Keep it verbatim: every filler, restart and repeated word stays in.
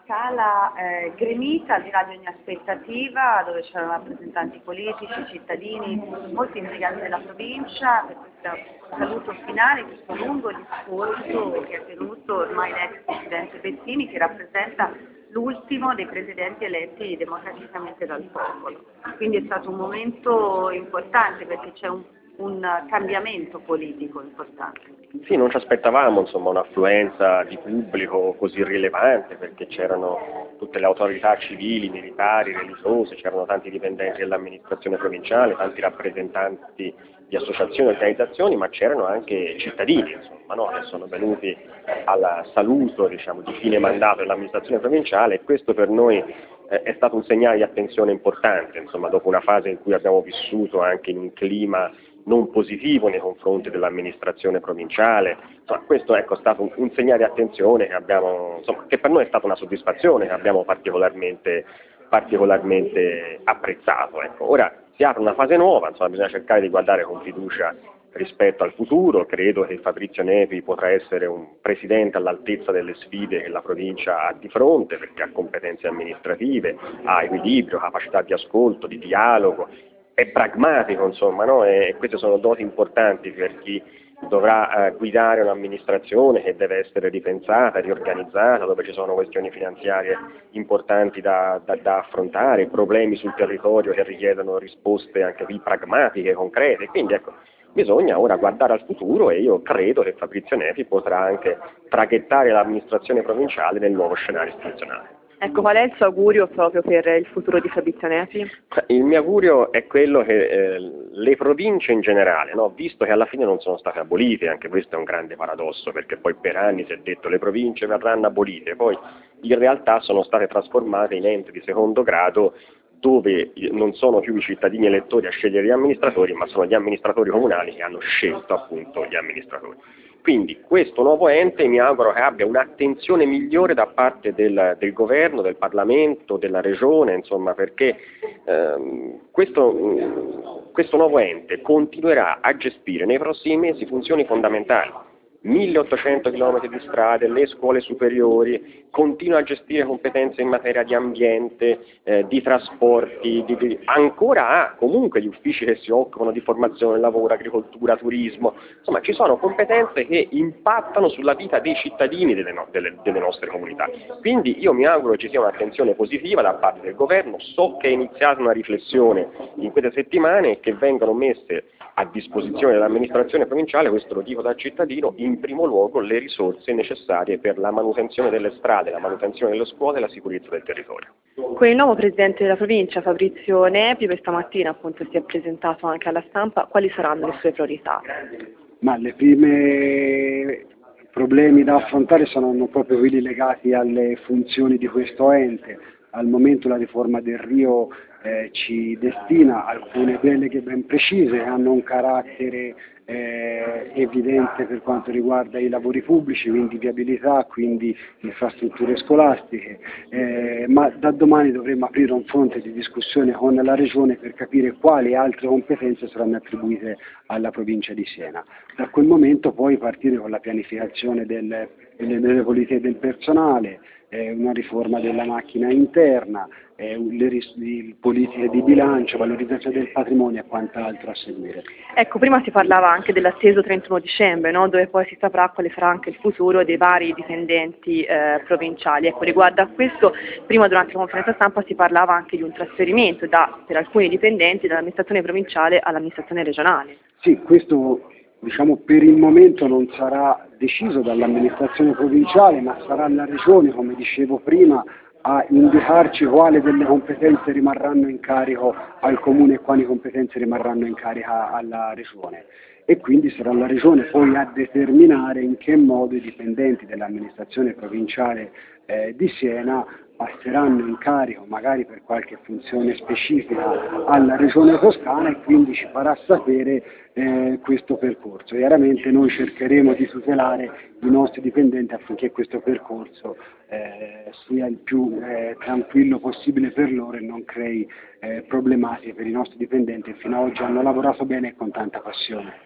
sala eh, gremita al di là di ogni aspettativa, dove c'erano rappresentanti politici, cittadini, molti impiegati della provincia, per questo saluto finale, questo lungo discorso che ha tenuto ormai l'ex Presidente Bettini, che rappresenta l'ultimo dei presidenti eletti democraticamente dal popolo. Quindi è stato un momento importante perché c'è un, un cambiamento politico importante. Sì, non ci aspettavamo insomma, un'affluenza di pubblico così rilevante perché c'erano tutte le autorità civili, militari, religiose, c'erano tanti dipendenti dell'amministrazione provinciale, tanti rappresentanti di associazioni e organizzazioni, ma c'erano anche cittadini insomma, no? Che sono venuti al saluto diciamo, di fine mandato dell'amministrazione provinciale e questo per noi eh, è stato un segnale di attenzione importante, insomma, dopo una fase in cui abbiamo vissuto anche in un clima non positivo nei confronti dell'amministrazione provinciale. Insomma, questo ecco, è stato un, un segnale di attenzione che, abbiamo, insomma, che per noi è stata una soddisfazione che abbiamo particolarmente, particolarmente apprezzato. Ecco. Ora si apre una fase nuova, insomma, bisogna cercare di guardare con fiducia rispetto al futuro. Credo che Fabrizio Nepi potrà essere un presidente all'altezza delle sfide che la provincia ha di fronte, perché ha competenze amministrative, ha equilibrio, capacità di ascolto, di dialogo, è pragmatico, insomma, no? E queste sono doti importanti per chi dovrà eh, guidare un'amministrazione che deve essere ripensata, riorganizzata, dove ci sono questioni finanziarie importanti da, da, da affrontare, problemi sul territorio che richiedono risposte anche qui pragmatiche, concrete. Quindi ecco, bisogna ora guardare al futuro e io credo che Fabrizio Nepi potrà anche traghettare l'amministrazione provinciale nel nuovo scenario istituzionale. Ecco, qual è il suo augurio proprio per il futuro di Fabrizio Nepi? Il mio augurio è quello che eh, le province in generale, no, visto che alla fine non sono state abolite, anche questo è un grande paradosso, perché poi per anni si è detto che le province verranno abolite, poi in realtà sono state trasformate in enti di secondo grado dove non sono più i cittadini elettori a scegliere gli amministratori, ma sono gli amministratori comunali che hanno scelto appunto gli amministratori. Quindi questo nuovo ente mi auguro che abbia un'attenzione migliore da parte del, del governo, del Parlamento, della regione, insomma, perché ehm, questo, questo nuovo ente continuerà a gestire nei prossimi mesi funzioni fondamentali. milleottocento chilometri di strade, le scuole superiori, continua a gestire competenze in materia di ambiente, eh, di trasporti, di, di, ancora ha comunque gli uffici che si occupano di formazione, lavoro, agricoltura, turismo, insomma ci sono competenze che impattano sulla vita dei cittadini delle, no, delle, delle nostre comunità. Quindi io mi auguro ci sia un'attenzione positiva da parte del governo, so che è iniziata una riflessione in queste settimane e che vengono messe a disposizione dell'amministrazione provinciale, questo lo dico da cittadino, in primo luogo le risorse necessarie per la manutenzione delle strade, la manutenzione delle scuole e la sicurezza del territorio. Con il nuovo Presidente della provincia, Fabrizio Nepi, questa mattina appunto si è presentato anche alla stampa, quali saranno le sue priorità? Ma le prime problemi da affrontare saranno proprio quelli legati alle funzioni di questo ente. Al momento la riforma del Rio eh, ci destina alcune deleghe ben precise, hanno un carattere eh, evidente per quanto riguarda i lavori pubblici, quindi viabilità, quindi infrastrutture scolastiche, eh, ma da domani dovremo aprire un fronte di discussione con la Regione per capire quali altre competenze saranno attribuite alla provincia di Siena. Da quel momento poi partire con la pianificazione del, delle, delle politiche del personale, eh, una riforma della macchina interna, eh, le ris- di politiche di bilancio, valorizzazione del patrimonio e quant'altro a seguire. Ecco, prima si parlava anche dell'atteso trentuno dicembre, no? Dove poi si saprà quale sarà anche il futuro dei vari dipendenti eh, provinciali. Ecco, riguardo a questo, prima durante la conferenza stampa si parlava anche di un trasferimento da, per alcuni dipendenti dall'amministrazione provinciale all'amministrazione regionale. Sì, questo diciamo per il momento non sarà deciso dall'amministrazione provinciale, ma sarà la Regione, come dicevo prima, a indicarci quali delle competenze rimarranno in carico al Comune e quali competenze rimarranno in carica alla Regione. E quindi sarà la Regione poi a determinare in che modo i dipendenti dell'amministrazione provinciale eh, di Siena passeranno in carico, magari per qualche funzione specifica, alla Regione Toscana e quindi ci farà sapere eh, questo percorso. Chiaramente noi cercheremo di tutelare i nostri dipendenti affinché questo percorso eh, sia il più eh, tranquillo possibile per loro e non crei eh, problematiche per i nostri dipendenti che fino ad oggi hanno lavorato bene e con tanta passione.